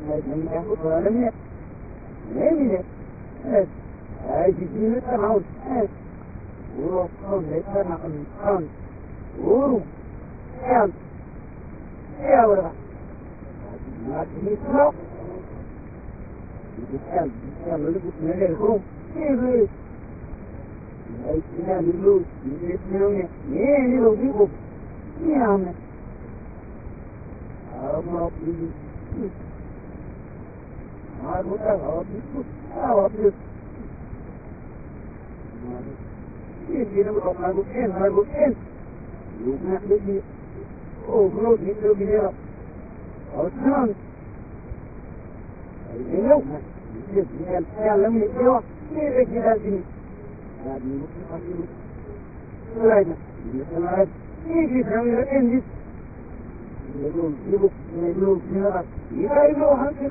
من يأخذ ولم يأخذ لم يأخذ أجدين التنعود وروحهم ليتنعود خان وروح يا ورغة ما تنسلو يتكلم لقد نلي الخروم كيف أيتنا للوز يتنوني يني لو بيقف يعمل أما بيجي ما أقول أوابيس يجي نقول ما أقول إن يوم نحكي أو خلاص يصير بنيرة أو شلون اليوم يصير يعلم اليوم كيف كذا فيني هذه مصيبة لا يصير يجي يسوي لك إنجز يقولون بنيرة يقولون هنسك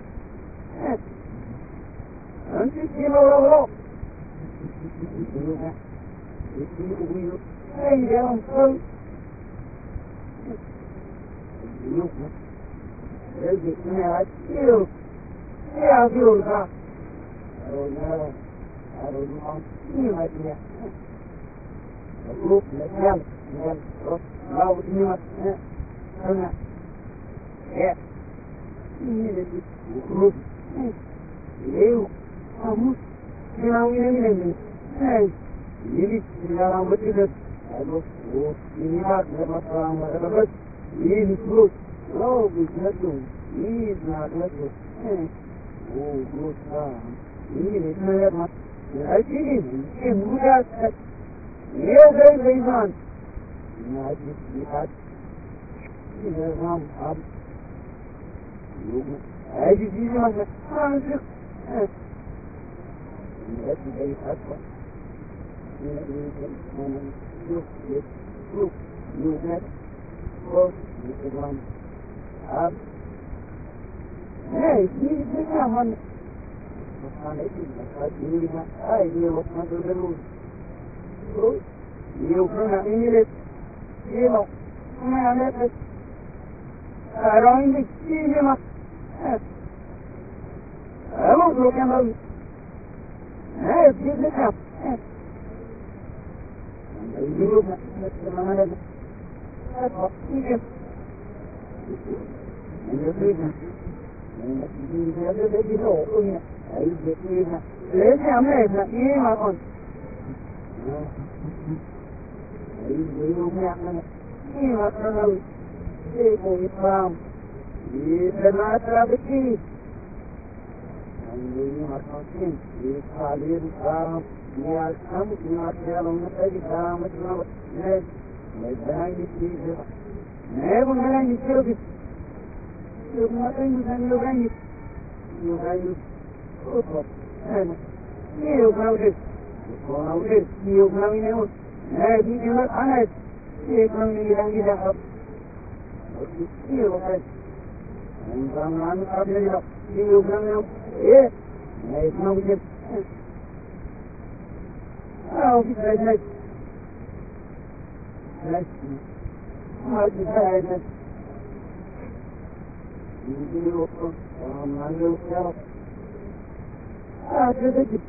هنسك كيلو ولا يقولون أي يوم صل يوم يجي سمعت يوم يا بيولها أرونا أرونا نيمة يا أروح لسيال سيال روح لا نيمة أنا يا نيمة يخرج يو أموت يناوي هاي يلي ينام بتجد أروح وينيمة لما بس يلي يخرج لو بيجدوا يجدوا وقصة يلي ما الأكيد المجاز يوجد الإيمان ما يجب ينام أب أجد يجب أنسك يجب أي أكبر يوجد الإيمان أب لا يجب أن يوكنا إنجلس يلو ما نفس أراين بكتير أمو بلوكا مو هاي بجيب لكام يوكنا ما نفس أطبق يجب يوكنا ليش عملنا إيه ما كنت إيه ما كنا إيه إسلام إيه ما ترابطي إيه ما كنتين إيه خالد إسلام إيه أسلام إيه ما تجعلون نتاج إسلام إسلام ليش ليش بهاي نسيج ما بنهاي نسيج يغني أطلب أنا يغني يغني هذه جمال حنات يغني إذا حب يغني نظام عن قبل الله يغني إيه ما يسمع وجد أو في ثلاث ما في ثلاث يجي وقت وما يوصل هذا جد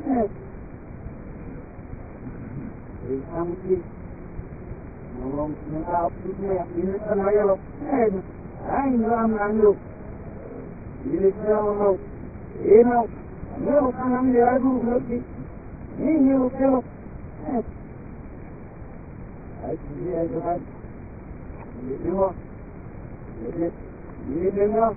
الحمد اللهم نعم من الخير هذا عين رام عنه يلسنا الله إنه يوصل من يعدو نفسي مين يوصل أجل يا جماعة يجوا يجوا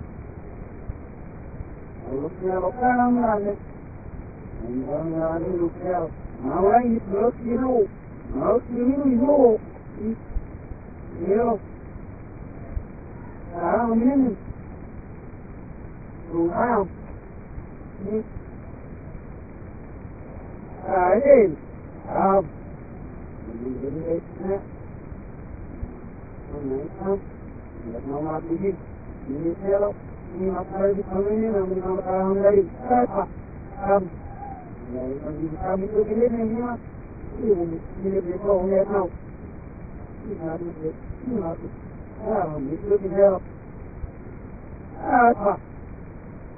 الرسول وكان من عنه من عنه الرسول ما وين يرسلوا ما يرسلوا يرو من روحهم عين عب من الإسلام لما ما تجي من السيرة من أصحاب القوانين ومن أمرهم لي فاتحة كم يعني كم يتوكلين من هنا من البيتوهم يتنو هم يتوكل يا رب فاتحة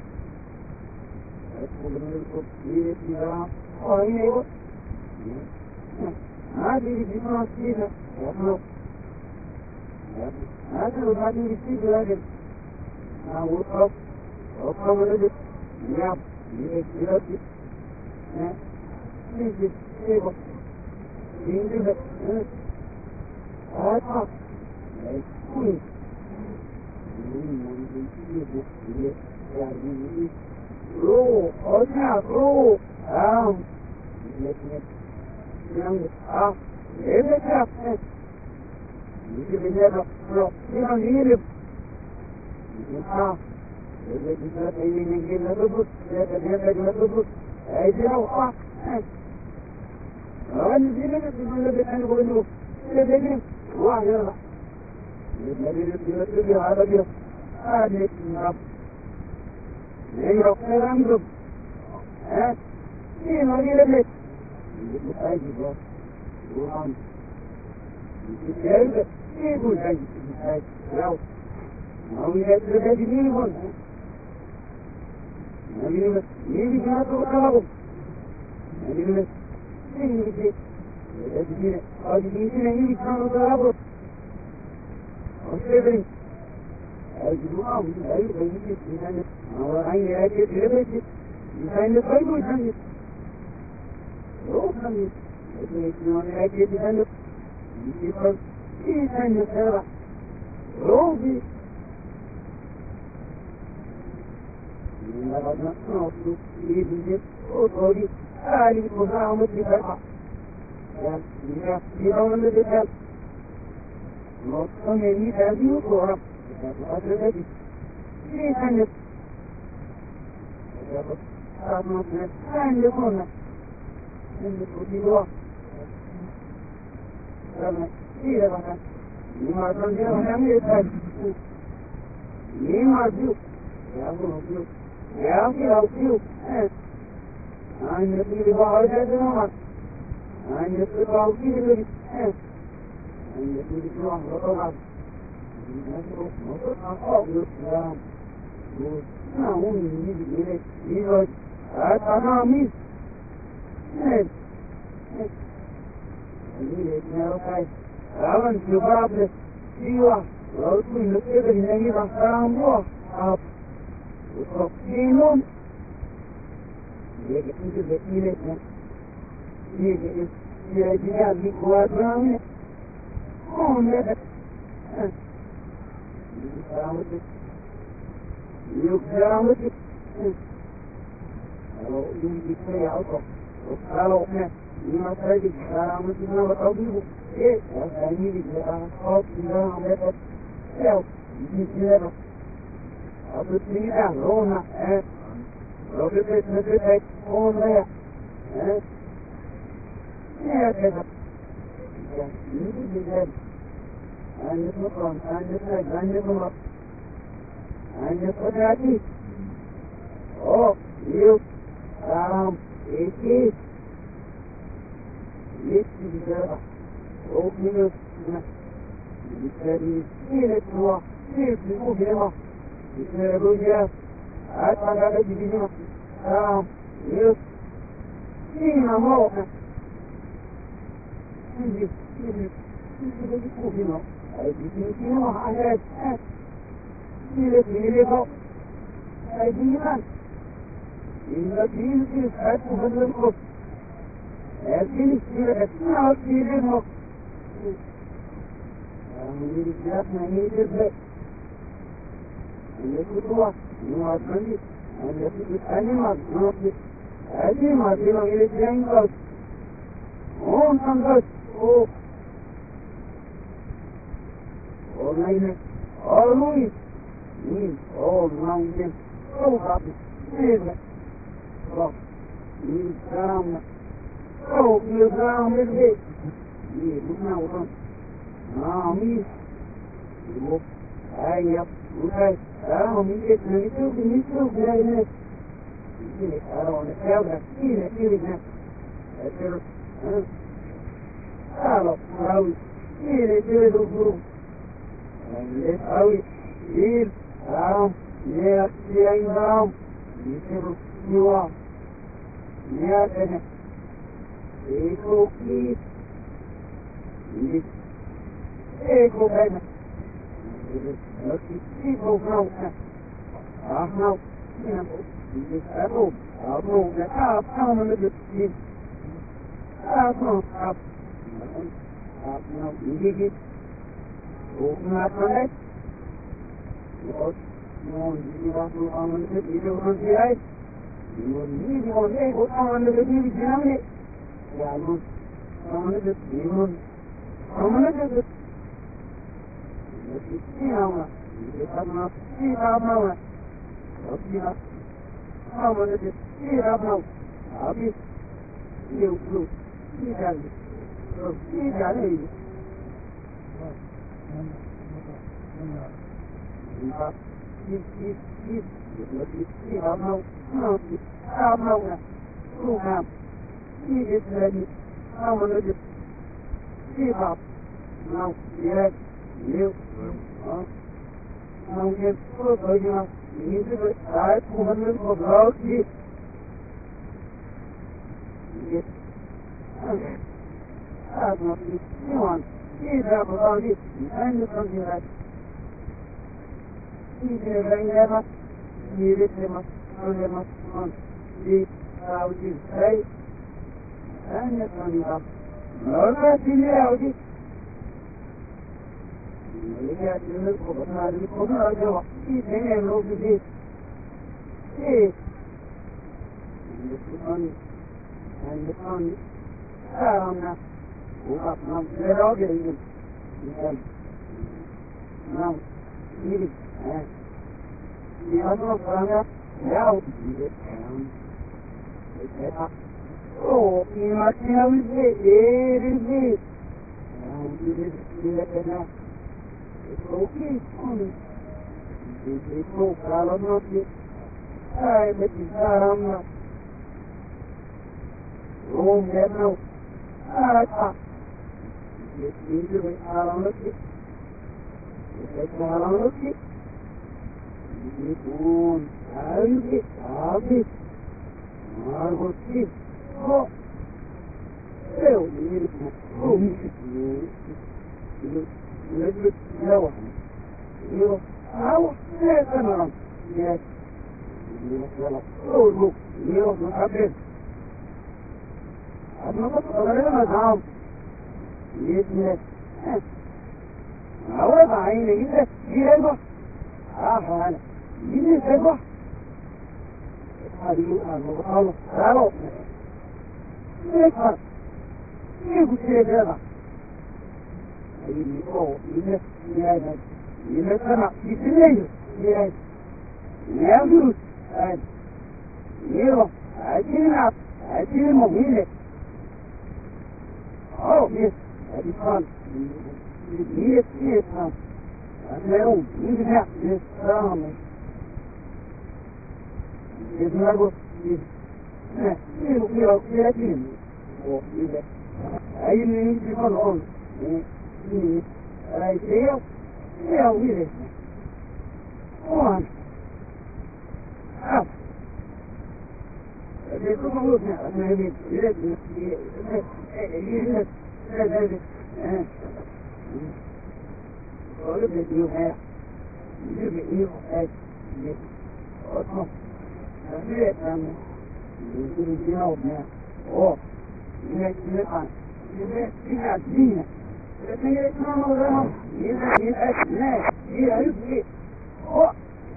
Niatene. Eko ki. Eko bene. Eko vrouw. Ach nou. Eko. Eko. Eko. Samen met het kind. Eko. Nou, niet. Ook naar het non die was nog aan het video van die reis. Die was niet gewoon echt aan het video die ja, dus aan het video. Aan het video. Dat is niet allemaal. Je gaat maar niet allemaal. Dat is niet allemaal. Dat is niet allemaal. Dat is heel goed. Niet alleen. Dat is niet alleen. Oh, yes, that is fun. Yes, não, muito bem, estamos. Esse negócio, eu aqui, aí nem se falou, aí eu vi, olha, depois eu vou all of it you have, you have, also, you know now, oh, you have seen it. The thing is, come around, you have, oh,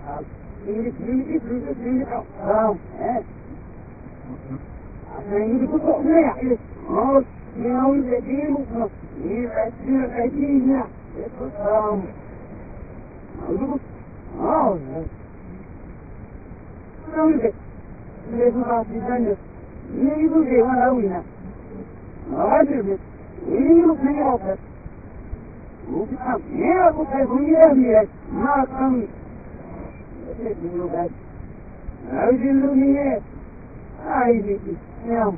you out, I think you put up there, oh, you know, the deal, you have now. It was, oh, there's about the vendor. You will be one out now. I do it. You will pay off it. You become here, because we have here, not coming. Let me know that. I was in the here. I did it. Now,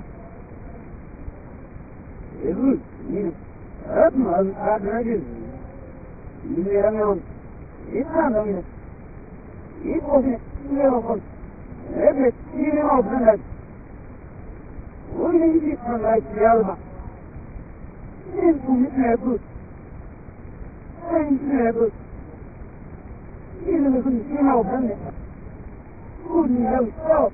it was, you know, that's not ready. Miramon, İslam'ın, İslam'ın, İslam'ın, evet, İslam'ın, ويجي صلاة يلا انتم نابوت انت نابوت إذا ما كنت سمع وبنك كوني لو صوت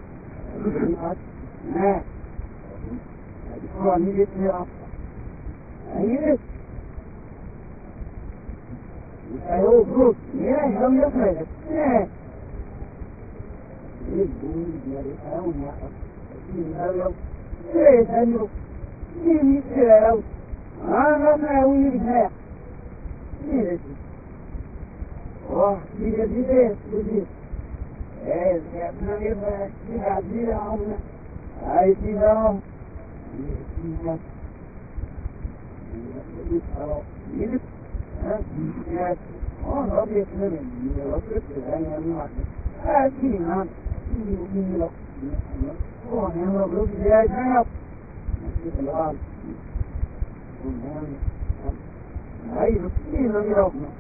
لا أدخلني بسرعة أيضا أيوه بروك لا هم يفعل لا يبدو يريدون يحب ليس أنه يمثله أنا ما ويبها ليس بجديد بجديد يا ابن يبقى يعدي عمنا عايز يدعم يلف يا رب يسلم يوصف الدنيا المعدة أكيد نعم يؤمن له وهم رب يا جنب نسيت الغال هاي مسكين من ربنا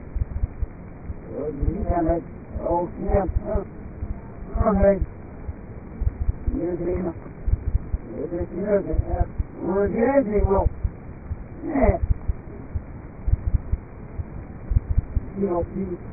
وجميع أو كيان هاي يدرينا يدرينا وجيزي لا